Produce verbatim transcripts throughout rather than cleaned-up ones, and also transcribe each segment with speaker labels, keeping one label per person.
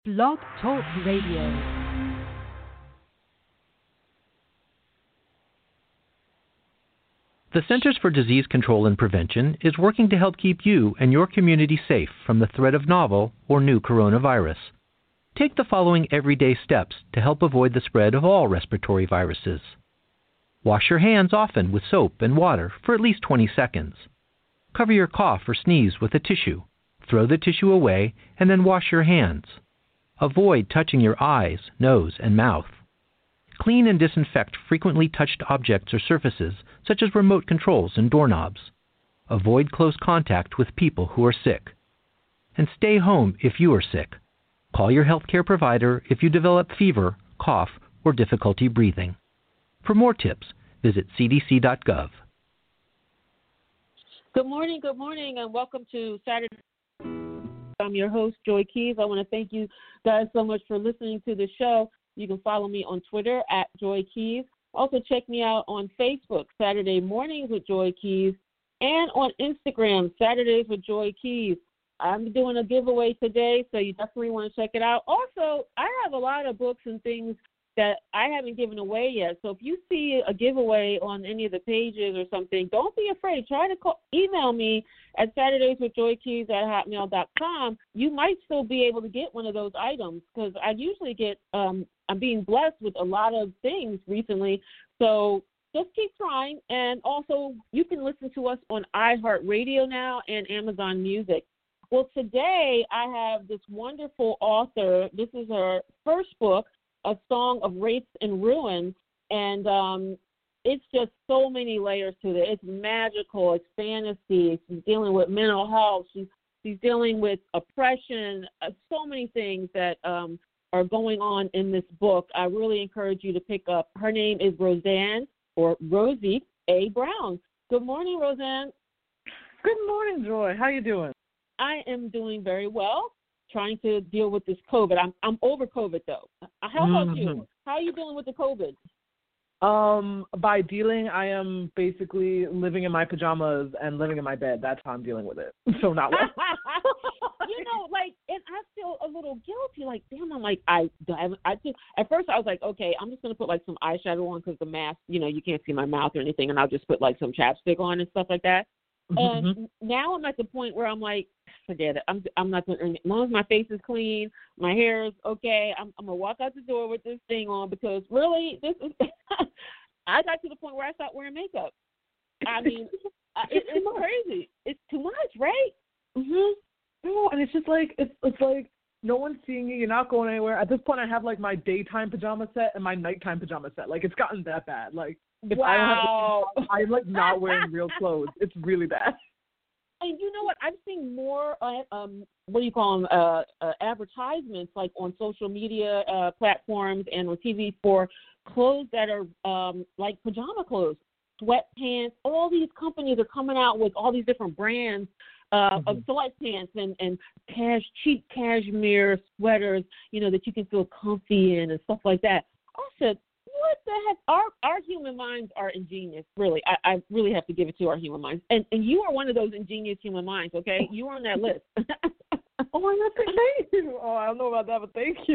Speaker 1: Blog Talk Radio.
Speaker 2: The Centers for Disease Control and Prevention is working to help keep you and your community safe from the threat of novel or new coronavirus. Take the following everyday steps to help avoid the spread of all respiratory viruses. Wash your hands often with soap and water for at least twenty seconds. Cover your cough or sneeze with a tissue. Throw the tissue away and then wash your hands. Avoid touching your eyes, nose, and mouth. Clean and disinfect frequently touched objects or surfaces, such as remote controls and doorknobs. Avoid close contact with people who are sick. And stay home if you are sick. Call your healthcare provider if you develop fever, cough, or difficulty breathing. For more tips, visit c d c dot gov.
Speaker 3: Good morning, good morning, and welcome to Saturday. I'm your host, Joy Keys. I want to thank you guys so much for listening to the show. You can follow me on Twitter at Joy Keys. Also, check me out on Facebook, Saturday Mornings with Joy Keys, and on Instagram, Saturdays with Joy Keys. I'm doing a giveaway today, so you definitely want to check it out. Also, I have a lot of books and things that I haven't given away yet. So if you see a giveaway on any of the pages or something, don't be afraid. Try to call, email me at saturdayswithjoykeys at hotmail dot com. You might still be able to get one of those items because I usually get, um, I'm being blessed with a lot of things recently. So just keep trying. And also, you can listen to us on iHeartRadio now and Amazon Music. Well, today I have this wonderful author. This is her first book, A Song of Wraiths and Ruins, and um, it's just so many layers to it. It's magical. It's fantasy. She's dealing with mental health. She's, she's dealing with oppression, uh, so many things that um, are going on in this book. I really encourage you to pick up. Her name is Roseanne, or Rosie A. Brown. Good morning, Roseanne.
Speaker 4: Good morning, Joy. How you doing?
Speaker 3: I am doing very well. Trying to deal with this COVID. I'm I'm over COVID though. How about
Speaker 4: mm-hmm.
Speaker 3: you? How are you dealing with the COVID?
Speaker 4: Um, by dealing, I am basically living in my pajamas and living in my bed. That's how I'm dealing with it. So not well.
Speaker 3: You know, like, and I feel a little guilty. Like, damn, I'm like, I, I, I just, at first I was like, okay, I'm just gonna put like some eyeshadow on because the mask, you know, you can't see my mouth or anything, and I'll just put like some chapstick on and stuff like that. And mm-hmm. now I'm at the point where I'm like, forget it. I'm I'm not going. As long as my face is clean, my hair is okay, I'm I'm gonna walk out the door with this thing on because really, this is. I got to the point where I stopped wearing makeup. I mean, it, it's crazy. It's too much, right?
Speaker 4: Mhm. No, and it's just like it's it's like no one's seeing you. You're not going anywhere. At this point, I have like my daytime pajama set and my nighttime pajama set. Like it's gotten that bad. Like. If
Speaker 3: wow.
Speaker 4: I don't have, I'm like not wearing real clothes. It's really bad.
Speaker 3: And you know what? I've seen more, uh, um, what do you call them, uh, uh, advertisements like on social media uh, platforms and on T V for clothes that are um, like pajama clothes, sweatpants. All these companies are coming out with all these different brands uh, mm-hmm. of sweatpants and, and cash, cheap cashmere sweaters, you know, that you can feel comfy in and stuff like that. I said, what the heck? Our our human minds are ingenious, really. I, I really have to give it to our human minds. And and you are one of those ingenious human minds, okay? You are on that list.
Speaker 4: Oh, my God, thank you. Oh, I don't know about that, but thank you.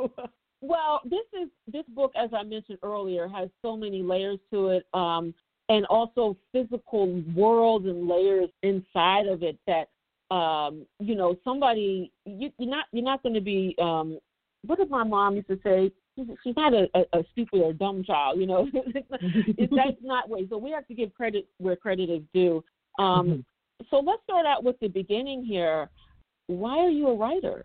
Speaker 3: Well, this is this book, as I mentioned earlier, has so many layers to it, um, and also physical worlds and layers inside of it that, um, you know, somebody, you, you're not, you're not going to be, um, what did my mom used to say? She's not a, a, a stupid or dumb child, you know. it's, that's not way. So we have to give credit where credit is due. Um, mm-hmm. So let's start out with the beginning here. Why are you a writer?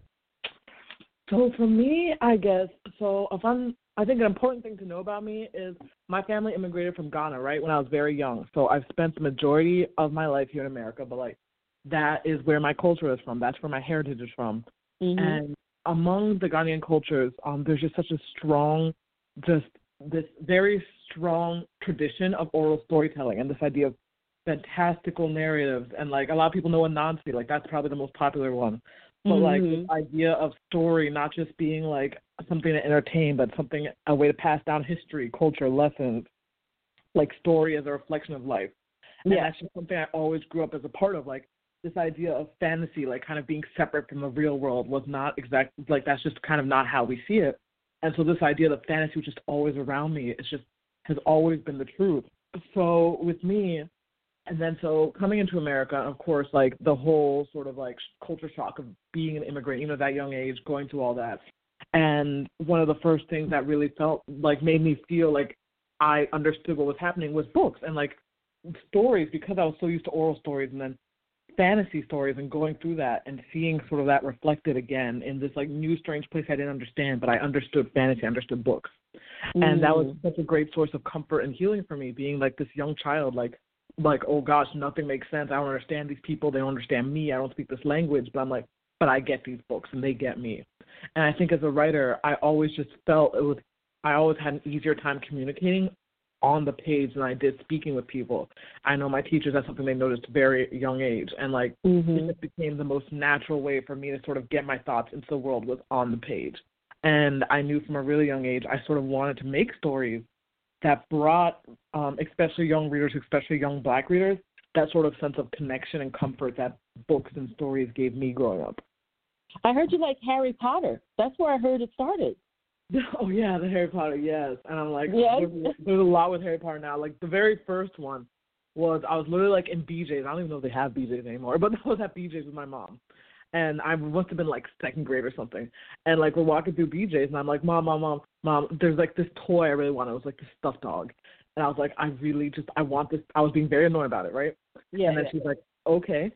Speaker 4: So for me, I guess, so if I'm, I think an important thing to know about me is my family immigrated from Ghana, right, when I was very young. So I've spent the majority of my life here in America, but, like, that is where my culture is from. That's where my heritage is from. Mm-hmm. And among the Ghanaian cultures, um, there's just such a strong, just this very strong tradition of oral storytelling and this idea of fantastical narratives. And, like, a lot of people know Anansi, like, that's probably the most popular one. But, mm-hmm. like, this idea of story not just being, like, something to entertain, but something, a way to pass down history, culture, lessons, like story as a reflection of life. And yeah. that's just something I always grew up as a part of. Like, this idea of fantasy, like kind of being separate from the real world, was not exact. Like that's just kind of not how we see it. And so this idea that fantasy was just always around me, it's just has always been the truth. So with me, and then so coming into America, of course, like the whole sort of like culture shock of being an immigrant, even at that young age, going through all that. And one of the first things that really felt like made me feel like I understood what was happening was books and like stories, because I was so used to oral stories and then fantasy stories and going through that and seeing sort of that reflected again in this like new strange place I didn't understand, but I understood fantasy, I understood books. Mm. And that was such a great source of comfort and healing for me, being like this young child, like, like, oh gosh, nothing makes sense. I don't understand these people. They don't understand me. I don't speak this language, but I'm like, but I get these books and they get me. And I think as a writer, I always just felt it was, I always had an easier time communicating on the page than I did speaking with people. I know my teachers, that's something they noticed at a very young age. And like, mm-hmm. it just became the most natural way for me to sort of get my thoughts into the world was on the page. And I knew from a really young age, I sort of wanted to make stories that brought, um, especially young readers, especially young Black readers, that sort of sense of connection and comfort that books and stories gave me growing up.
Speaker 3: I heard you like Harry Potter. That's where I heard it started.
Speaker 4: Oh, yeah, the Harry Potter, yes. And I'm like, yes. there's, there's a lot with Harry Potter now. Like, the very first one was, I was literally, like, in B J's. I don't even know if they have B J's anymore, but I was at B J's with my mom. And I must have been, like, second grade or something. And, like, we're walking through B J's, and I'm like, Mom, Mom, Mom, Mom, there's, like, this toy I really want. It was, like, this stuffed dog. And I was like, I really just, I want this. I was being very annoyed about it, right? Yeah. And then yeah. she's like, okay.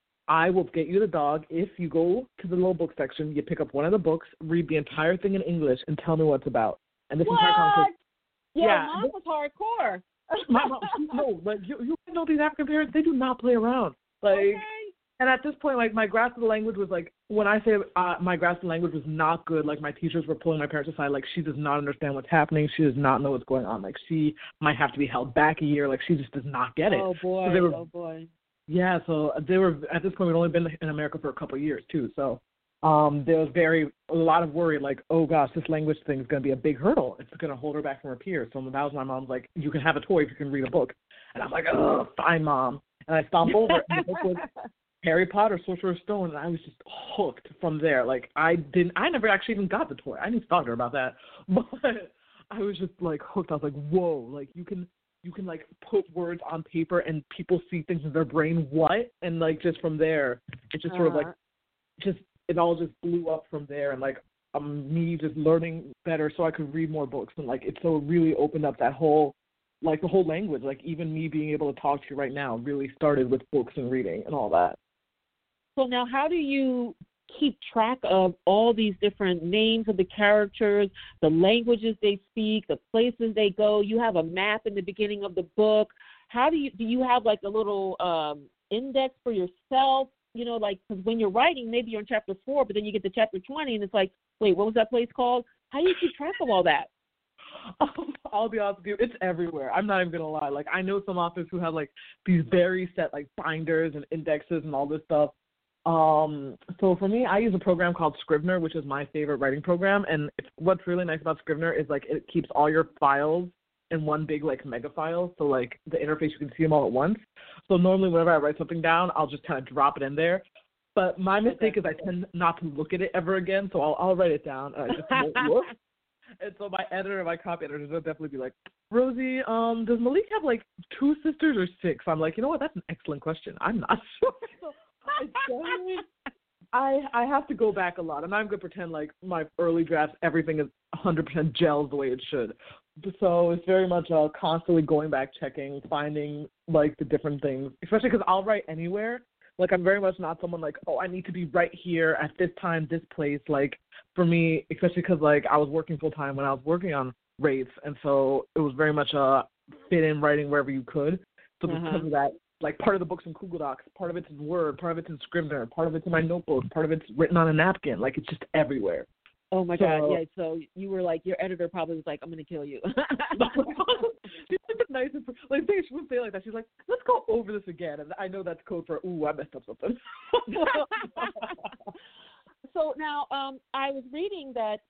Speaker 4: I will get you the dog if you go to the little book section, you pick up one of the books, read the entire thing in English, and tell me what it's about. And this
Speaker 3: what?
Speaker 4: entire conversation.
Speaker 3: Yeah, yeah, mom was hardcore.
Speaker 4: my mom, no, like you, you know these African parents, they do not play around. Like, okay. And at this point, like my grasp of the language was like, when I say uh, my grasp of the language was not good, like my teachers were pulling my parents aside, like she does not understand what's happening. She does not know what's going on. Like she might have to be held back a year. Like she just does not get it.
Speaker 3: Oh boy, so they were, oh boy.
Speaker 4: Yeah, so they were, at this point, we'd only been in America for a couple of years, too. So um, there was very, a lot of worry, like, oh, gosh, this language thing is going to be a big hurdle. It's going to hold her back from her peers. So that was my mom's like, you can have a toy if you can read a book. And I'm like, oh, fine, Mom. And I stomped over, and the book was Harry Potter, Sorcerer's Stone, and I was just hooked from there. Like, I didn't, I never actually even got the toy. I didn't talk to her about that. But I was just, like, hooked. I was like, whoa, like, you can, you can, like, put words on paper and people see things in their brain, what? And, like, just from there, it just uh-huh. sort of, like, just, it all just blew up from there. And, like, um, me just learning better so I could read more books. And, like, it so really opened up that whole, like, the whole language. Like, even me being able to talk to you right now really started with books and reading and all that.
Speaker 3: So now how do you keep track of all these different names of the characters, the languages they speak, the places they go? You have a map in the beginning of the book. How do you do you have like a little um, index for yourself? You know, like, because when you're writing, maybe you're in chapter four, but then you get to chapter twenty, and it's like, wait, what was that place called? How do you keep track of all that?
Speaker 4: I'll be honest with you, it's everywhere. I'm not even going to lie. Like, I know some authors who have, like, these very set, like, binders and indexes and all this stuff. Um, so for me, I use a program called Scrivener, which is my favorite writing program. And it's, what's really nice about Scrivener is, like, it keeps all your files in one big, like, mega file. So, like, the interface, you can see them all at once. So normally whenever I write something down, I'll just kind of drop it in there. But my mistake okay. is I tend not to look at it ever again. So I'll, I'll write it down and I just won't look. And so my editor and my copy editors will definitely be like, Rosie, um, does Malik have, like, two sisters or six? I'm like, you know what? That's an excellent question. I'm not sure. So I, I I have to go back a lot. I'm not going to pretend like my early drafts, everything is one hundred percent gels the way it should. So it's very much uh, constantly going back, checking, finding, like, the different things, especially because I'll write anywhere. Like, I'm very much not someone like, oh, I need to be right here at this time, this place. Like, for me, especially because, like, I was working full-time when I was working on Wraiths, and so it was very much uh, fit in writing wherever you could. So uh-huh. because of that, like, part of the book's in Google Docs, part of it's in Word, part of it's in Scrivener, part of it's in my notebook, part of it's written on a napkin. Like, it's just everywhere.
Speaker 3: Oh, my so, God, yeah. So you were like, your editor probably was like, I'm going to kill you.
Speaker 4: She's like the nicest, like, she wouldn't say it like that. She's like, let's go over this again. And I know that's code for, ooh, I messed up something.
Speaker 3: So now um, I was reading that this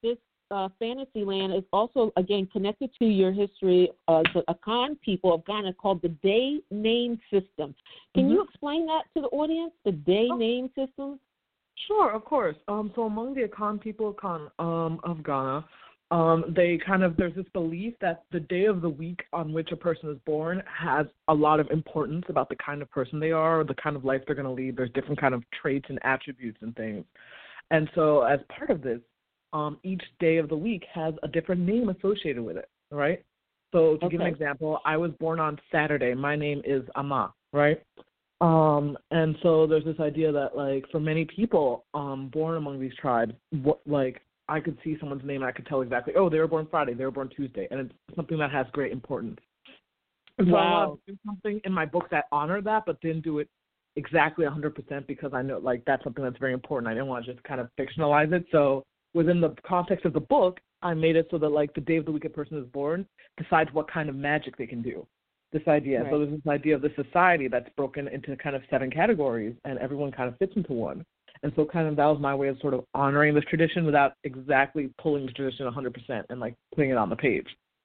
Speaker 3: uh, Fantasyland is also, again, connected to your history of the Akan people of Ghana called the Day Name System. Can
Speaker 4: Mm-hmm.
Speaker 3: you explain that to the audience, the Day
Speaker 4: Oh.
Speaker 3: Name System?
Speaker 4: Sure, of course. Um, so among the Akan people of, Ghana, um, of Ghana, um, they kind of, there's this belief that the day of the week on which a person is born has a lot of importance about the kind of person they are, or the kind of life they're going to lead. There's different kind of traits and attributes and things. And so as part of this, um, each day of the week has a different name associated with it, right? So to
Speaker 3: Okay.
Speaker 4: give an example, I was born on Saturday. My name is Ama, right? Um, and so there's this idea that, like, for many people um, born among these tribes, what, like, I could see someone's name and I could tell exactly, oh, they were born Friday, they were born Tuesday, and it's something that has great importance. And so I
Speaker 3: Wow.
Speaker 4: wanted to do something in my book that honored that, but didn't do it exactly one hundred percent because I know, like, that's something that's very important. I didn't want to just kind of fictionalize it. So within the context of the book, I made it so that, like, the day of the week a person is born decides what kind of magic they can do. This idea.
Speaker 3: Right.
Speaker 4: So there's this idea of the society that's broken into kind of seven categories, and everyone kind of fits into one. And so kind of that was my way of sort of honoring this tradition without exactly pulling the tradition one hundred percent and, like, putting it on the page.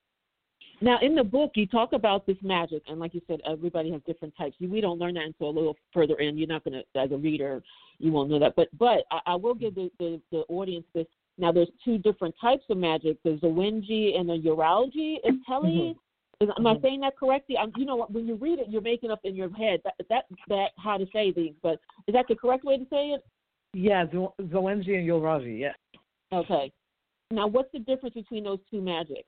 Speaker 3: Now, in the book, you talk about this magic, and like you said, everybody has different types. We don't learn that until a little further in. You're not going to, as a reader, you won't know that. But but I, I will give the, the, the audience this. Now, there's two different types of magic. There's the Wenji and the Uralji. Is Telly,
Speaker 4: Mm-hmm.
Speaker 3: is, am I saying that correctly? I'm, you know, what, when you read it, you're making up in your head that, that, that how to say these. But is that the correct way to say it?
Speaker 4: Yeah, Zo- Zoenji and Yulraji, yes.
Speaker 3: Okay. Now, what's the difference between those two magics?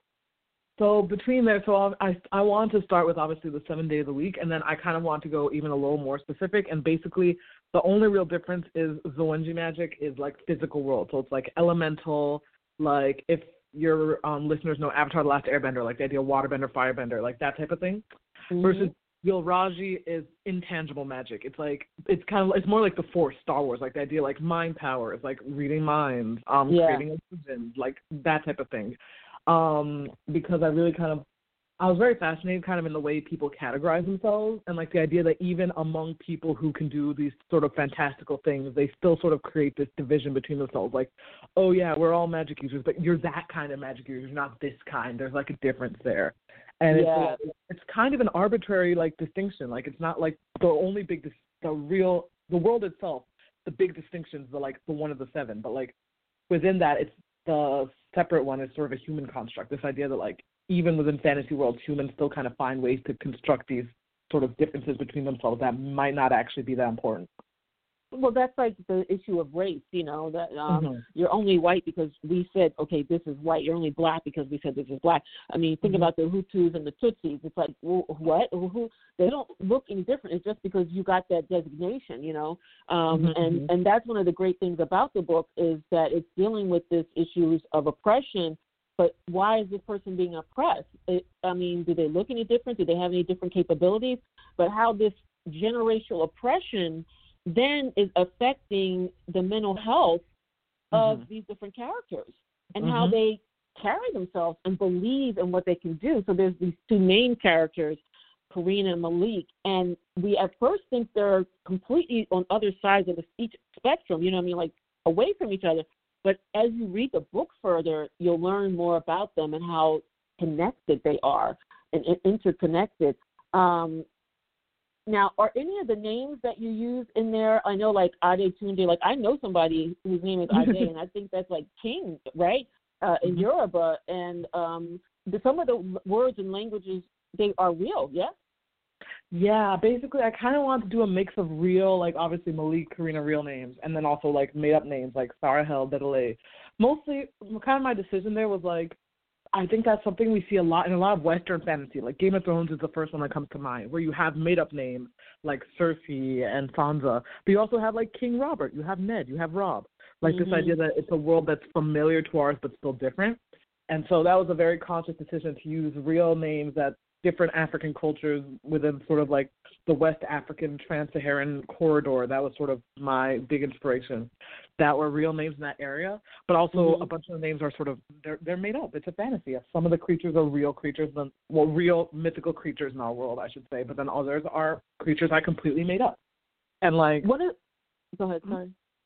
Speaker 4: So between there, so I, I want to start with obviously the seven days a week, and then I kind of want to go even a little more specific. And basically, the only real difference is Zoenji magic is like physical world. So it's like elemental, like if your um, listeners know Avatar: The Last Airbender, like the idea of waterbender, firebender, like that type of thing.
Speaker 3: Mm-hmm.
Speaker 4: Versus Yulraji is intangible magic. It's like it's kind of it's more like the Force, Star Wars, like the idea like mind power, it's like reading minds, um,
Speaker 3: Yeah.
Speaker 4: creating illusions, like that type of thing. Um, because I really kind of, I was very fascinated kind of in the way people categorize themselves and like the idea that even among people who can do these sort of fantastical things, they still sort of create this division between themselves. Like, oh yeah, we're all magic users, but you're that kind of magic user, not this kind. There's like a difference there. And
Speaker 3: Yeah.
Speaker 4: it's, it's kind of an arbitrary like distinction. Like it's not like the only big, dis- the real, the world itself, the big distinctions, the like the one of the seven, but like within that, it's the separate one is sort of a human construct. This idea that like even within fantasy worlds, humans still kind of find ways to construct these sort of differences between themselves that might not actually be that important.
Speaker 3: Well, that's like the issue of race, you know, that um,
Speaker 4: Mhm.
Speaker 3: you're only white because we said, okay, this is white. You're only black because we said this is black. I mean, think
Speaker 4: Mhm.
Speaker 3: about the Hutus and the Tutsis. It's like, well, what? Who? They don't look any different. It's just because you got that designation, you know. Um,
Speaker 4: Mhm,
Speaker 3: and,
Speaker 4: mhm.
Speaker 3: and that's one of the great things about the book is that it's dealing with this issues of oppression. But why is this person being oppressed? It, I mean, do they look any different? Do they have any different capabilities? But how this generational oppression then is affecting the mental health of
Speaker 4: Mhm.
Speaker 3: these different characters and how
Speaker 4: Mhm.
Speaker 3: they carry themselves and believe in what they can do. So there's these two main characters, Karina and Malik, and we at first think they're completely on other sides of the each spectrum, you know what I mean, like away from each other. But as you read the book further, you'll learn more about them and how connected they are and interconnected. Um, Now, are any of the names that you use in there? I know, like Ade Tunde. Like I know somebody whose name is Ade, and I think that's like king, right? Uh, in
Speaker 4: Mhm.
Speaker 3: Yoruba, and um, the, some of the words and languages they are real. Yeah.
Speaker 4: Yeah, basically, I kind of want to do a mix of real, like obviously Malik, Karina, real names, and then also like made up names like Sarahel, Dedele. Mostly, kind of my decision there was like, I think that's something we see a lot in a lot of Western fantasy. Like Game of Thrones is the first one that comes to mind, where you have made up names like Cersei and Sansa, but you also have like King Robert, you have Ned, you have Rob. Like
Speaker 3: Mhm.
Speaker 4: this idea that it's a world that's familiar to ours but still different. And so that was a very conscious decision to use real names that different African cultures within sort of like the West African trans-Saharan corridor. That was sort of my big inspiration. That were real names in that area, but also
Speaker 3: Mhm.
Speaker 4: a bunch of the names are sort of they're they're made up. It's a fantasy. Some of the creatures are real creatures, then well, real mythical creatures in our world, I should say. But then others are creatures I completely made up. And like,
Speaker 3: What is? Go ahead. Sorry.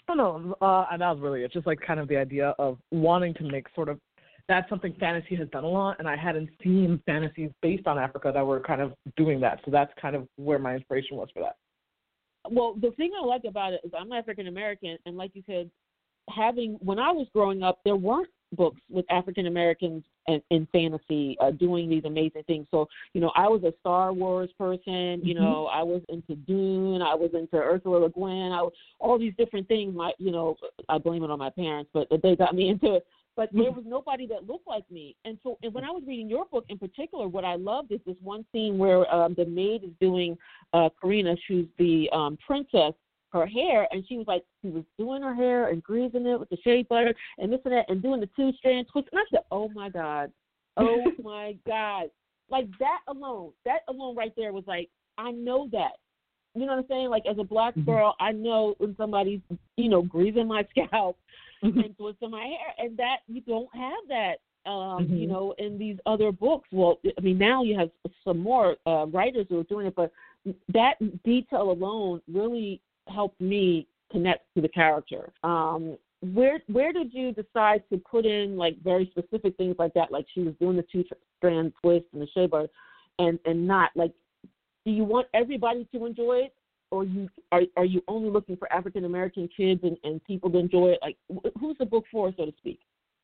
Speaker 4: I don't know. Uh, and that was really it. Just like kind of the idea of wanting to make sort of that's something fantasy has done a lot, and I hadn't seen fantasies based on Africa that were kind of doing that. So that's kind of where my inspiration was for that.
Speaker 3: Well, the thing I like about it is I'm African American, and like you said, having when I was growing up, there weren't books with African Americans in, in fantasy uh, doing these amazing things. So, you know, I was a Star Wars person. You know, mm-hmm. I was into Dune. I was into Ursula Le Guin. I was, all these different things. My, you know, I blame it on my parents, but they got me into it. But there was nobody that looked like me. And so and when I was reading your book in particular, what I loved is this one scene where um, the maid is doing, uh, Karina, who's the um, princess, her hair, and she was like, she was doing her hair and greasing it with the shea butter and this and that and doing the two-strand twist. And I said, oh, my God. Oh, my God. Like that alone, that alone right there was like, I know that. You know what I'm saying? Like as a black girl, I know when somebody's, you know, greasing my scalp and twisting my hair, and that you don't have that, um, mm-hmm. you know, in these other books. Well, I mean, now you have some more uh, writers who are doing it, but that detail alone really helped me connect to the character. Um, where where did you decide to put in like very specific things like that, like she was doing the two strand twist and the shea butter, and and not like. Do you want everybody to enjoy it, or you are are you only looking for African American kids and, and people to enjoy it? Like, who's the book for, so to speak?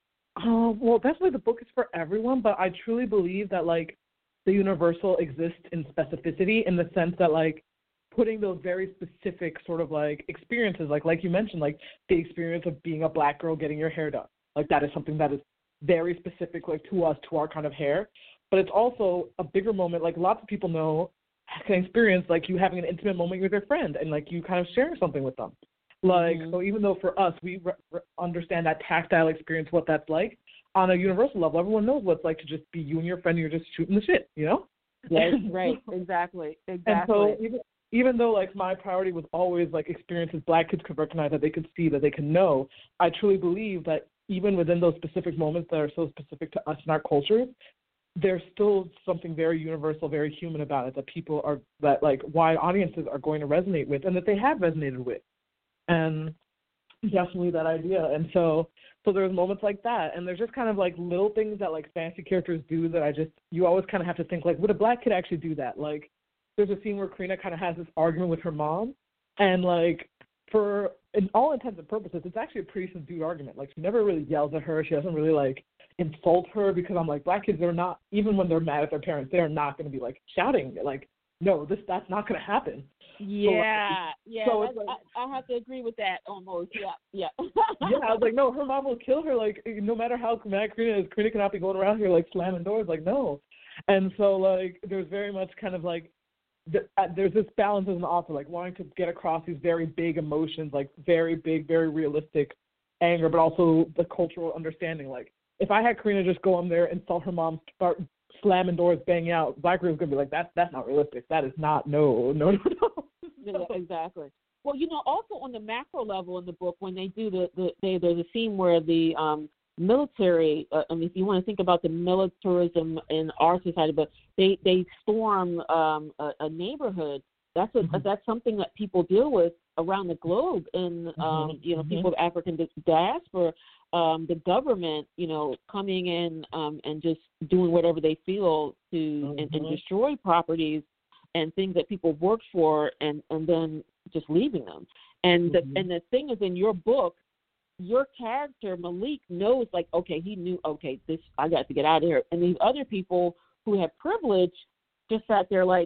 Speaker 4: Uh, well, definitely the book is for everyone, but I truly believe that like the universal exists in specificity in the sense that like putting those very specific sort of like experiences, like like you mentioned, like the experience of being a black girl getting your hair done, like that is something that is very specific, like to us, to our kind of hair. But it's also a bigger moment, like lots of people know. Can experience like you having an intimate moment with your friend and like you kind of sharing something with them. Like, mm-hmm. so even though for us, we re- re- understand that tactile experience, what that's like on a universal level, everyone knows what it's like to just be you and your friend and you're just shooting the shit, you know?
Speaker 3: Yes, right. Exactly. Exactly.
Speaker 4: And so even, even though like my priority was always like experiences black kids could recognize, that they could see, that they could know, I truly believe that even within those specific moments that are so specific to us and our cultures, there's still something very universal, very human about it that people are, that like wide audiences are going to resonate with and that they have resonated with. And definitely that idea. And so, so there's moments like that. And there's just kind of like little things that like fantasy characters do that I just, you always kind of have to think like, would a black kid actually do that? Like there's a scene where Karina kind of has this argument with her mom and like, for in all intents and purposes, it's actually a pretty subdued argument. Like she never really yells at her. She doesn't really like insult her because I'm like, black kids are not, even when they're mad at their parents, they're not going to be like shouting. Like, no, this that's not going to happen.
Speaker 3: Yeah,
Speaker 4: so, like,
Speaker 3: yeah.
Speaker 4: So
Speaker 3: like,
Speaker 4: like,
Speaker 3: I, I have to agree with that almost. Yeah, yeah.
Speaker 4: yeah, I was like, no, her mom will kill her. Like, no matter how mad Karina is, Karina cannot be going around here like slamming doors. Like, no. And so like, there's very much kind of like, The, uh, there's this balance as an author, like wanting to get across these very big emotions, like very big, very realistic anger, but also the cultural understanding. Like if I had Karina just go in there and saw her mom start slamming doors, banging out, black girl's gonna be like, that's that's not realistic. That is not no no no no.
Speaker 3: Yeah, exactly. Well, you know, also on the macro level in the book, when they do the, the they, there's a scene where the um, military, uh, I mean, if you want to think about the militarism in our society, but they, they storm um, a, a neighborhood. That's a, mm-hmm. that's something that people deal with around the globe, and um, mm-hmm. you know, people of African diaspora, um, the government, you know, coming in um, and just doing whatever they feel to mm-hmm. and, and destroy properties and things that people worked for, and, and then just leaving them. And mm-hmm. the and the thing is, in your book, your character Malik knows, like, okay, he knew, okay, this I got to get out of here. And these other people who have privilege just sat there like,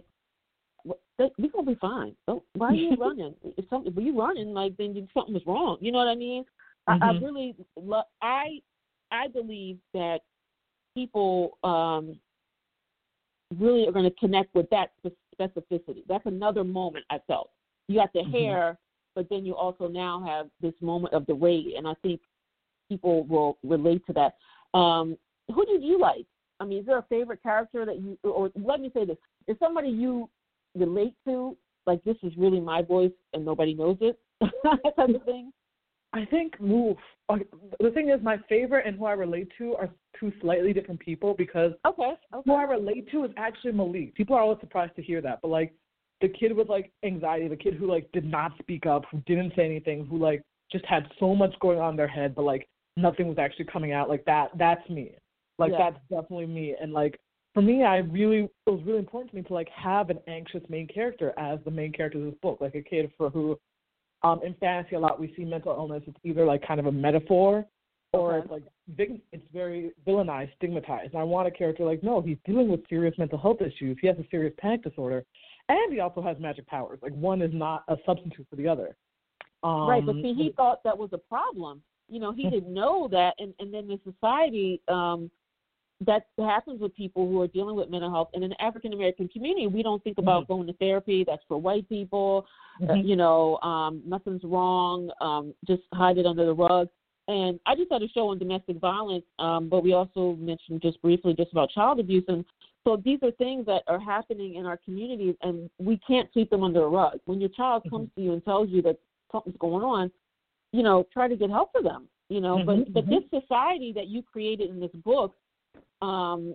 Speaker 3: we're gonna be fine. Don't, why are you running? If something, if you running, like, then something was wrong. You know what I mean? Mm-hmm. I, I really, lo- I, I believe that people um, really are going to connect with that specificity. That's another moment I felt. You got the mm-hmm. hair, but then you also now have this moment of the raid, and I think people will relate to that. Um, who did you like? I mean, is there a favorite character that you, or let me say this, is somebody you relate to, like, this is really my voice and nobody knows it, that type of thing?
Speaker 4: I think, oof, the thing is, my favorite and who I relate to are two slightly different people, because
Speaker 3: okay, okay.
Speaker 4: who I relate to is actually Malik. People are always surprised to hear that, but, like, the kid with, like, anxiety, the kid who, like, did not speak up, who didn't say anything, who, like, just had so much going on in their head, but like nothing was actually coming out. Like that, that's me. Like
Speaker 3: Yeah.
Speaker 4: that's definitely me. And like for me, I really it was really important to me to like have an anxious main character as the main character of this book, like a kid for who, um, in fantasy a lot we see mental illness. It's either like kind of a metaphor, or
Speaker 3: Okay.
Speaker 4: it's like big, it's very villainized, stigmatized. And I want a character like, no, he's dealing with serious mental health issues. He has a serious panic disorder, and he also has magic powers. Like one is not a substitute for the other. Um,
Speaker 3: Right, but see, he thought that was a problem. You know, he didn't know that, and and then the society, um, that happens with people who are dealing with mental health. And in the African American community, we don't think about
Speaker 4: Mm-hmm.
Speaker 3: going to therapy. That's for white people.
Speaker 4: Mm-hmm.
Speaker 3: Uh, you know, um, nothing's wrong. Um, just hide it under the rug. And I just had a show on domestic violence, um, but we also mentioned just briefly just about child abuse. And so these are things that are happening in our communities, and we can't sweep them under the rug. When your child
Speaker 4: Mm-hmm.
Speaker 3: comes to you and tells you that something's going on, you know, try to get help for them. You know,
Speaker 4: Mm-hmm.
Speaker 3: but but
Speaker 4: Mm-hmm.
Speaker 3: this society that you created in this book, um,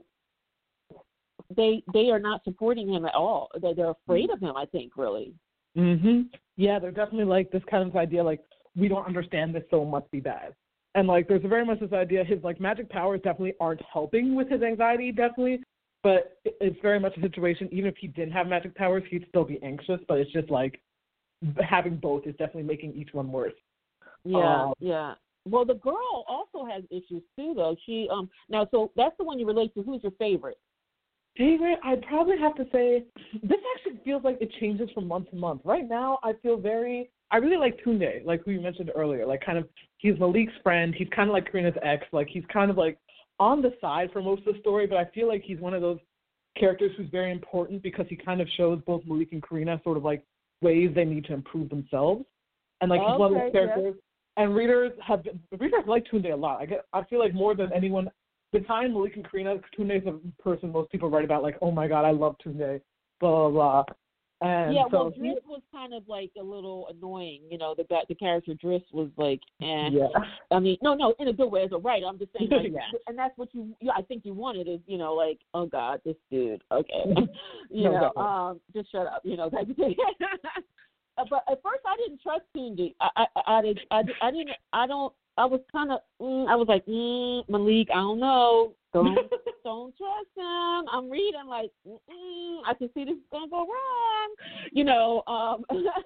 Speaker 3: they they are not supporting him at all. They they're afraid of him. I think really.
Speaker 4: Mhm. Yeah, they're definitely like this kind of idea, like we don't understand this, so it must be bad. And like, there's very much this idea his like magic powers definitely aren't helping with his anxiety, definitely. But it- it's very much a situation. Even if he didn't have magic powers, he'd still be anxious. But it's just like having both is definitely making each one worse.
Speaker 3: Yeah,
Speaker 4: Um,
Speaker 3: yeah. Well, the girl also has issues too, though. She um now so that's the one you relate to. Who's your favorite?
Speaker 4: Favorite, I'd probably have to say this actually feels like it changes from month to month. Right now, I feel very, I really like Tunde, like who you mentioned earlier. Like kind of, he's Malik's friend. He's kind of like Karina's ex. Like he's kind of like on the side for most of the story, but I feel like he's one of those characters who's very important because he kind of shows both Malik and Karina sort of like ways they need to improve themselves. And like he's one of
Speaker 3: Okay,
Speaker 4: those characters. And readers have been, readers like Tunde a lot. I get, I feel like more than anyone, behind Malik and Karina, Tunde is a person most people write about. Like, oh my God, I love Tunde, blah blah blah. And
Speaker 3: yeah,
Speaker 4: so
Speaker 3: well, Driss was kind of like a little annoying. You know, the guy- the character Driss was like, eh.
Speaker 4: yeah,
Speaker 3: I mean, no, no, in a good way as a writer. I'm just saying, like,
Speaker 4: Yeah.
Speaker 3: and that's what you, yeah, I think you wanted is, you know, like, oh God, this dude, okay, you
Speaker 4: No,
Speaker 3: know,
Speaker 4: definitely.
Speaker 3: um, just shut up, you know, type of thing. Uh, but at first, I didn't trust Tunde. I, I, I, did, I, did, I didn't. I don't. I was kind of. Mm, I was like, mm, Malik. I don't know. Don't, don't trust him. I'm reading like, mm, I can see this is gonna go wrong. You know. Um,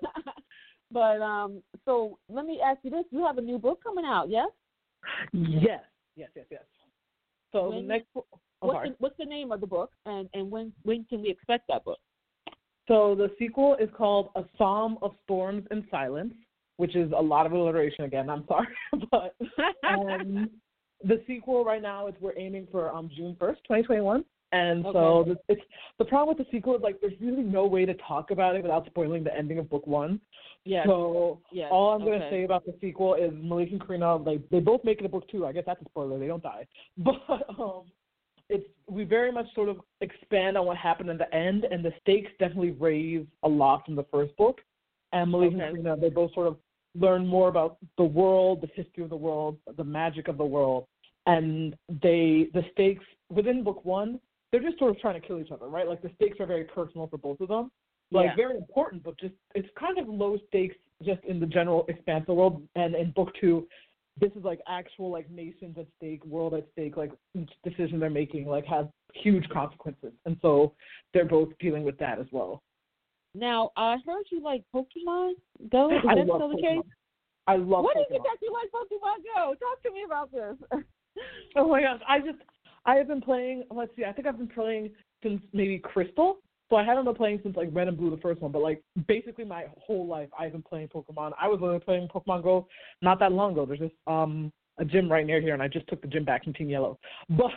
Speaker 3: but um. So let me ask you this: you have a new book coming out, yes?
Speaker 4: yes, yes, yes, yes. So
Speaker 3: When-
Speaker 4: the next, oh,
Speaker 3: What's
Speaker 4: sorry.
Speaker 3: the, what's the name of the book, and and when when can we expect that book?
Speaker 4: So the sequel is called A Psalm of Storms and Silence, which is a lot of alliteration again. I'm sorry, but um, the sequel right now is we're aiming for um June first, twenty twenty-one. And so
Speaker 3: Okay.
Speaker 4: the, it's the problem with the sequel is like there's really no way to talk about it without spoiling the ending of book one.
Speaker 3: Yes.
Speaker 4: So
Speaker 3: Yes.
Speaker 4: all I'm going to
Speaker 3: Okay.
Speaker 4: say about the sequel is Malik and Karina, like they both make it a book two. I guess that's a spoiler. They don't die, but um, it's we very much sort of expand on what happened in the end, and the stakes definitely raise a lot from the first book. And Malik
Speaker 3: Okay.
Speaker 4: and Karina, they both sort of learn more about the world, the history of the world, the magic of the world, and they the stakes within book one, they're just sort of trying to kill each other, right? Like the stakes are very personal for both of them. Like
Speaker 3: Yeah.
Speaker 4: very important, but just it's kind of low stakes just in the general expanse of the world. And in book two, this is like actual like nations at stake, world at stake, like each decision they're making like has huge consequences. And so they're both dealing with that as well.
Speaker 3: Now I heard you like Pokemon Go. Is
Speaker 4: I
Speaker 3: that
Speaker 4: love
Speaker 3: still the
Speaker 4: Pokemon.
Speaker 3: case?
Speaker 4: I love
Speaker 3: What is
Speaker 4: Pokemon.
Speaker 3: it that you like Pokemon Go? Talk to me about this.
Speaker 4: Oh my gosh, I just I have been playing. Let's see, I think I've been playing since maybe Crystal. So I haven't been playing since like Red and Blue, the first one. But like basically my whole life, I've been playing Pokemon. I was literally playing Pokemon Go not that long ago. There's just um a gym right near here, and I just took the gym back from Team Yellow. But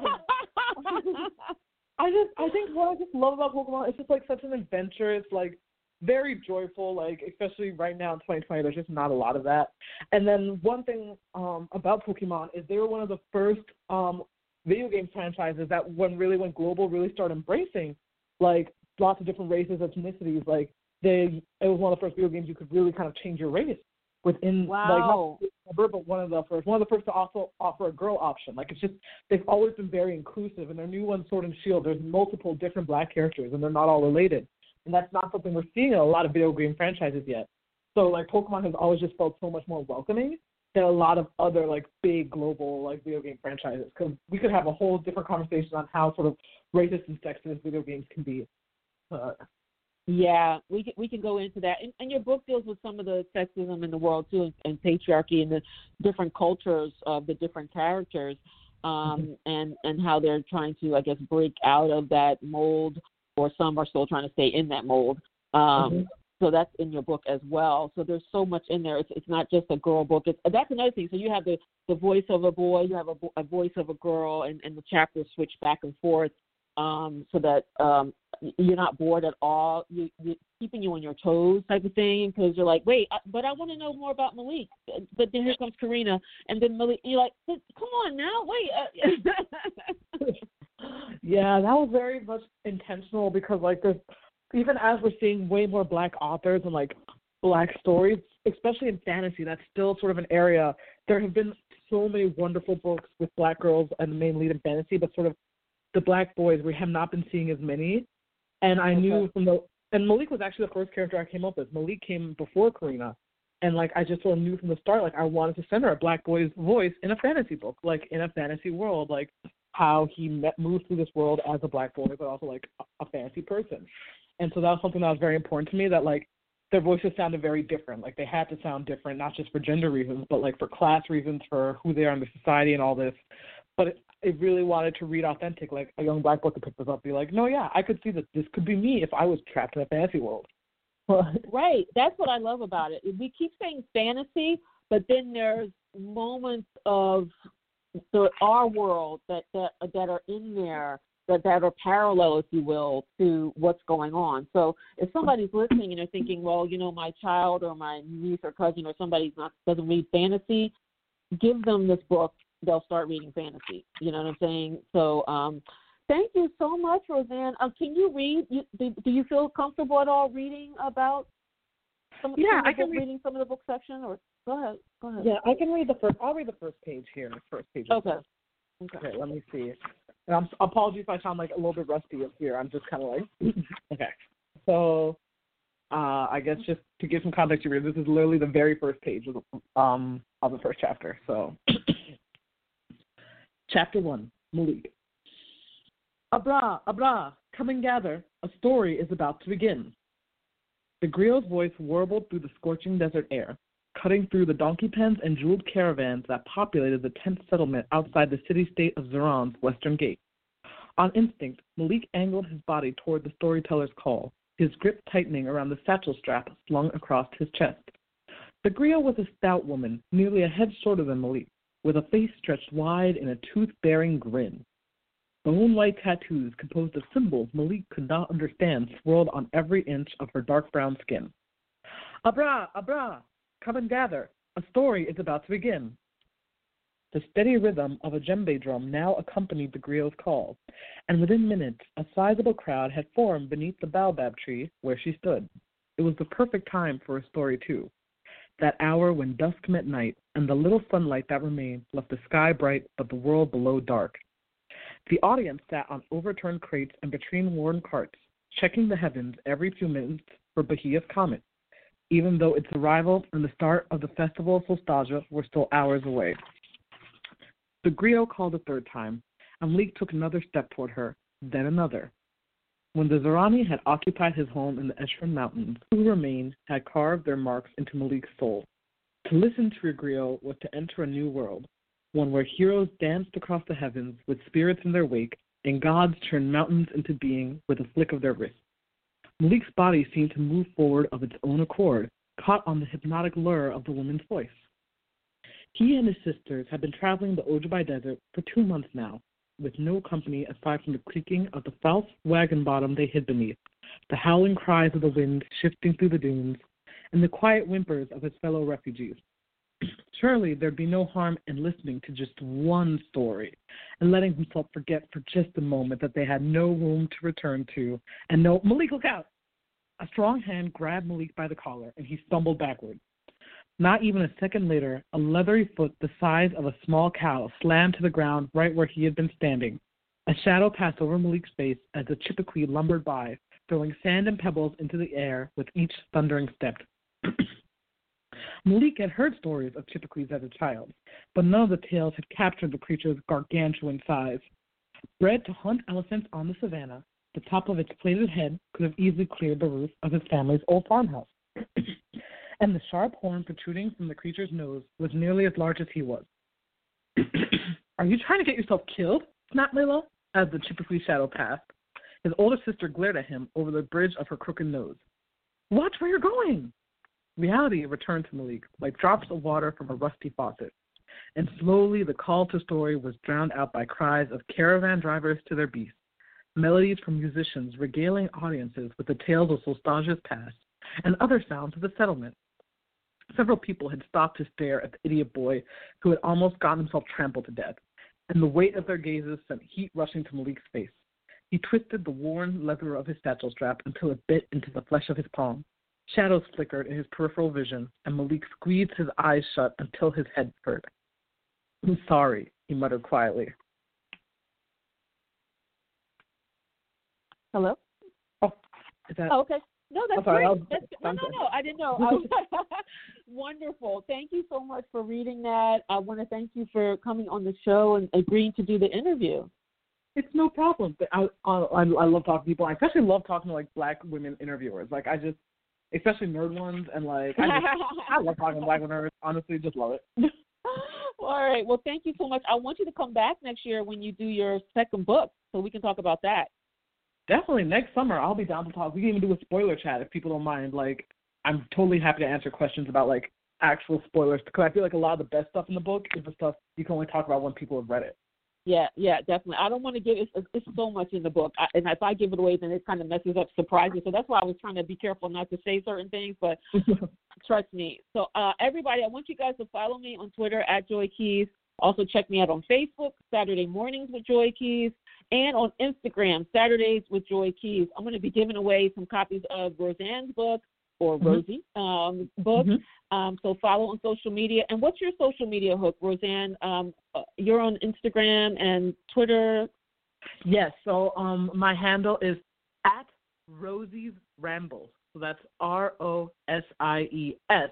Speaker 4: um, I just I think what I just love about Pokemon is just like such an adventure. It's like very joyful, like especially right now in twenty twenty, there's just not a lot of that. And then one thing um, about Pokemon is they were one of the first um, video game franchises that when really went global, really started embracing like lots of different races, ethnicities. Like they, it was one of the first video games you could really kind of change your race within
Speaker 3: Wow.
Speaker 4: like not but one of the first, one of the first to also offer a girl option. Like it's just they've always been very inclusive. And their new one, Sword and Shield, there's multiple different black characters, and they're not all related. And that's not something we're seeing in a lot of video game franchises yet. So like Pokemon has always just felt so much more welcoming than a lot of other like big global like video game franchises. Because we could have a whole different conversation on how sort of racist and sexist video games can be. Uh,
Speaker 3: Yeah, we can we can go into that, and, and your book deals with some of the sexism in the world too, and, and patriarchy and the different cultures of the different characters, um, mm-hmm. and and how they're trying to, I guess, break out of that mold, or some are still trying to stay in that mold. Um, mm-hmm. So that's in your book as well. So there's so much in there. It's it's not just a girl book. It's, that's another thing. So you have the, the voice of a boy, you have a, a voice of a girl, and, and the chapters switch back and forth. Um, so that um, you're not bored at all, you, you keeping you on your toes type of thing, because you're like, wait, but I want to know more about Malik. But then here comes Karina, and then Malik, you're like, come on now, wait. Uh,
Speaker 4: yeah, that was very much intentional, because like there's, even as we're seeing way more black authors and like black stories, especially in fantasy, that's still sort of an area. There have been so many wonderful books with black girls and the main lead in fantasy, but sort of the black boys, we have not been seeing as many. And I okay. knew from the, and Malik was actually the first character I came up with. Malik came before Karina. And like, I just sort of knew from the start, like I wanted to send her a black boy's voice in a fantasy book, like in a fantasy world, like how he met, moved through this world as a black boy, but also like a, a fantasy person. And so that was something that was very important to me, that like their voices sounded very different. Like they had to sound different, not just for gender reasons, but like for class reasons, for who they are in the society and all this. But it, it really wanted to read authentic, like a young black boy could pick this up and be like, no, yeah, I could see that this could be me if I was trapped in a fantasy world.
Speaker 3: Right. That's what I love about it. We keep saying fantasy, but then there's moments of the, our world that, that that are in there that, that are parallel, if you will, to what's going on. So if somebody's listening and they're thinking, well, you know, my child or my niece or cousin or somebody not doesn't read fantasy, give them this book. They'll start reading fantasy. You know what I'm saying? So um, thank you so much, Roseanne. Uh, can you read? You, do, do you feel comfortable at all reading about some,
Speaker 4: yeah,
Speaker 3: some
Speaker 4: I
Speaker 3: of
Speaker 4: can
Speaker 3: book,
Speaker 4: read,
Speaker 3: reading some of the book section? Or go ahead. Go ahead.
Speaker 4: Yeah, I can read the first. I'll read the first page here. First page.
Speaker 3: Okay. Okay.
Speaker 4: Okay. Let me see. And I'm apologies if I sound like a little bit rusty up here. I'm just kind of like okay. So uh, I guess just to give some context, here, this is literally the very first page of the, um of the first chapter. So. Chapter one, Malik. Abra, Abra, come and gather. A story is about to begin. The griot's voice warbled through the scorching desert air, cutting through the donkey pens and jeweled caravans that populated the tent settlement outside the city-state of Zeron's western gate. On instinct, Malik angled his body toward the storyteller's call, his grip tightening around the satchel strap slung across his chest. The griot was a stout woman, nearly a head shorter than Malik, with a face stretched wide in a tooth-bearing grin. Bone-like tattoos composed of symbols Malik could not understand swirled on every inch of her dark brown skin. Abra, Abra, come and gather. A story is about to begin. The steady rhythm of a djembe drum now accompanied the griot's call, and within minutes a sizable crowd had formed beneath the baobab tree where she stood. It was the perfect time for a story, too. That hour when dusk met night, and the little sunlight that remained left the sky bright but the world below dark. The audience sat on overturned crates and between-worn carts, checking the heavens every few minutes for Bahia's comet, even though its arrival and the start of the festival of Solstaja were still hours away. The griot called a third time, and Malik took another step toward her, then another. When the Zerani had occupied his home in the Eshran Mountains, who remained had carved their marks into Malik's soul. To listen to a griot was to enter a new world, one where heroes danced across the heavens with spirits in their wake, and gods turned mountains into being with a flick of their wrist. Malik's body seemed to move forward of its own accord, caught on the hypnotic lure of the woman's voice. He and his sisters had been traveling the Ojibwe Desert for two months now, with no company aside from the creaking of the false wagon bottom they hid beneath, the howling cries of the wind shifting through the dunes, and the quiet whimpers of his fellow refugees. Surely there'd be no harm in listening to just one story and letting himself forget for just a moment that they had no room to return to, and no, Malik, look out! A strong hand grabbed Malik by the collar, and he stumbled backward. Not even a second later, a leathery foot the size of a small cow slammed to the ground right where he had been standing. A shadow passed over Malik's face as the Chippewa lumbered by, throwing sand and pebbles into the air with each thundering step. Malik had heard stories of Chippewas as a child, but none of the tales had captured the creature's gargantuan size. Bred to hunt elephants on the savannah, the top of its plated head could have easily cleared the roof of his family's old farmhouse. And the sharp horn protruding from the creature's nose was nearly as large as he was. "Are you trying to get yourself killed?" snapped Layla, as the Chippewa shadow passed. His older sister glared at him over the bridge of her crooked nose. "Watch where you're going!" Reality returned to Malik like drops of water from a rusty faucet, and slowly the call to story was drowned out by cries of caravan drivers to their beasts, melodies from musicians regaling audiences with the tales of Solstange's past, and other sounds of the settlement. Several people had stopped to stare at the idiot boy who had almost gotten himself trampled to death, and the weight of their gazes sent heat rushing to Malik's face. He twisted the worn leather of his satchel strap until it bit into the flesh of his palm. Shadows flickered in his peripheral vision, and Malik squeezed his eyes shut until his head hurt. "I'm sorry," he muttered quietly.
Speaker 3: Hello?
Speaker 4: Oh, is that...
Speaker 3: Oh, okay. No, that's
Speaker 4: oh, sorry,
Speaker 3: great.
Speaker 4: was,
Speaker 3: That's, no, no, no. I didn't know. I was, wonderful. Thank you so much for reading that. I want to thank you for coming on the show and agreeing to do the interview.
Speaker 4: It's no problem. But I, I, I love talking to people. I especially love talking to, like, black women interviewers. Like, I just, especially nerd ones, and, like, I, just, I love talking to black nerds. Honestly, just love it.
Speaker 3: All right. Well, thank you so much. I want you to come back next year when you do your second book so we can talk about that.
Speaker 4: Definitely. Next summer, I'll be down to talk. We can even do a spoiler chat if people don't mind. Like, I'm totally happy to answer questions about, like, actual spoilers, because I feel like a lot of the best stuff in the book is the stuff you can only talk about when people have read it.
Speaker 3: Yeah, yeah, definitely. I don't want to give it, it's, it's so much in the book, I, and if I give it away, then it kind of messes up surprises. So that's why I was trying to be careful not to say certain things, but trust me. So uh, everybody, I want you guys to follow me on Twitter at Joy Keys. Also check me out on Facebook, Saturday Mornings with Joy Keys, and on Instagram, Saturdays with Joy Keys. I'm going to be giving away some copies of Roseanne's book, or mm-hmm. Rosie um, book. Mm-hmm. Um, so follow on social media. And what's your social media hook, Roseanne? Um, uh, you're on Instagram and Twitter.
Speaker 4: Yes. So um, my handle is at Rosie's Rambles. So that's R O S I E S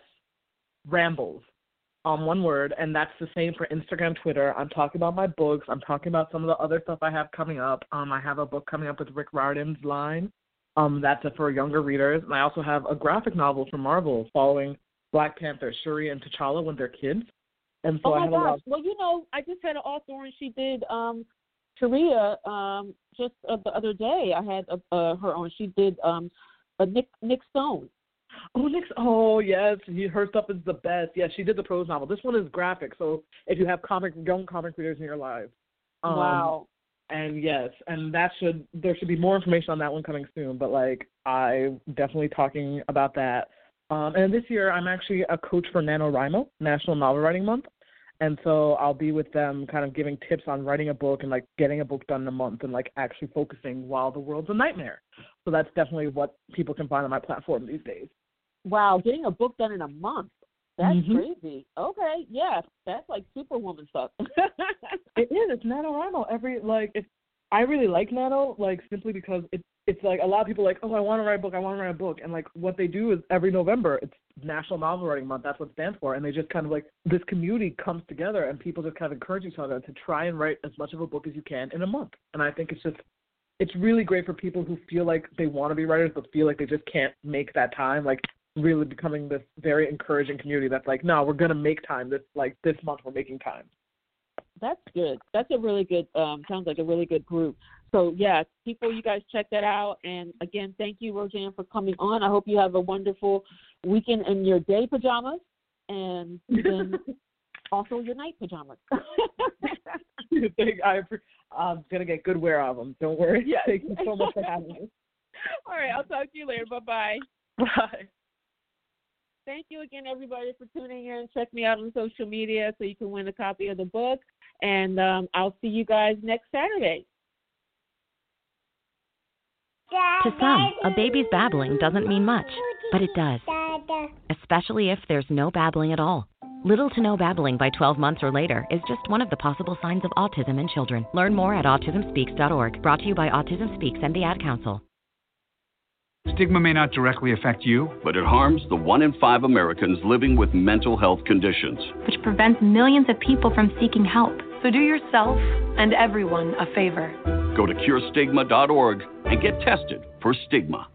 Speaker 4: Rambles. Um, one word, and that's the same for Instagram, Twitter. I'm talking about my books. I'm talking about some of the other stuff I have coming up. Um, I have a book coming up with Rick Riordan's line. Um, that's for younger readers. And I also have a graphic novel from Marvel following Black Panther, Shuri, and T'Challa when they're kids. And so
Speaker 3: oh,
Speaker 4: I
Speaker 3: my
Speaker 4: have
Speaker 3: gosh.
Speaker 4: a lot.
Speaker 3: Well, you know, I just had an author, and she did um, Sharia um, just uh, the other day. I had uh, uh, her on. She did um, a Nick, Nick Stone.
Speaker 4: Oh, Nick, oh, yes, her stuff is the best. Yes, she did the prose novel. This one is graphic, so if you have comic young comic readers in your lives. Um,
Speaker 3: wow.
Speaker 4: And, yes, and that should there should be more information on that one coming soon, but, like, I'm definitely talking about that. Um, and this year I'm actually a coach for NaNoWriMo, National Novel Writing Month, and so I'll be with them kind of giving tips on writing a book and, like, getting a book done in a month and, like, actually focusing while the world's a nightmare. So that's definitely what people can find on my platform these days.
Speaker 3: Wow, getting a book done in a month. That's
Speaker 4: mm-hmm.
Speaker 3: crazy. Okay, yeah, that's like Superwoman stuff.
Speaker 4: It is. It's NaNoWriMo. Every, like, it's, I really like Nano, like, simply because it, it's like a lot of people are like, oh, I want to write a book, I want to write a book. And, like, what they do is every November, it's National Novel Writing Month. That's what it stands for. And they just kind of, like, this community comes together and people just kind of encourage each other to try and write as much of a book as you can in a month. And I think it's just, it's really great for people who feel like they want to be writers but feel like they just can't make that time. Like, really becoming this very encouraging community that's like, no, we're going to make time. This, like, this month we're making time.
Speaker 3: That's good. That's a really good, um, sounds like a really good group. So, yeah, people, you guys check that out. And, again, thank you, Roseanne, for coming on. I hope you have a wonderful weekend in your day pajamas and then also your night pajamas.
Speaker 4: I, I'm going to get good wear of them. Don't worry.
Speaker 3: Yeah.
Speaker 4: Thank you so much for having me.
Speaker 3: All right. I'll talk to you later. Bye-bye.
Speaker 4: Bye.
Speaker 3: Thank you again, everybody, for tuning in. Check me out on social media so you can win a copy of the book. And um, I'll see you guys next Saturday.
Speaker 1: To some, a baby's babbling doesn't mean much, but it does. Especially if there's no babbling at all. Little to no babbling by twelve months or later is just one of the possible signs of autism in children. Learn more at autism speaks dot org. Brought to you by Autism Speaks and the Ad Council.
Speaker 5: Stigma may not directly affect you,
Speaker 6: but it harms the one in five Americans living with mental health conditions,
Speaker 7: which prevents millions of people from seeking help. So do yourself and everyone a favor.
Speaker 6: Go to cure stigma dot org and get tested for stigma.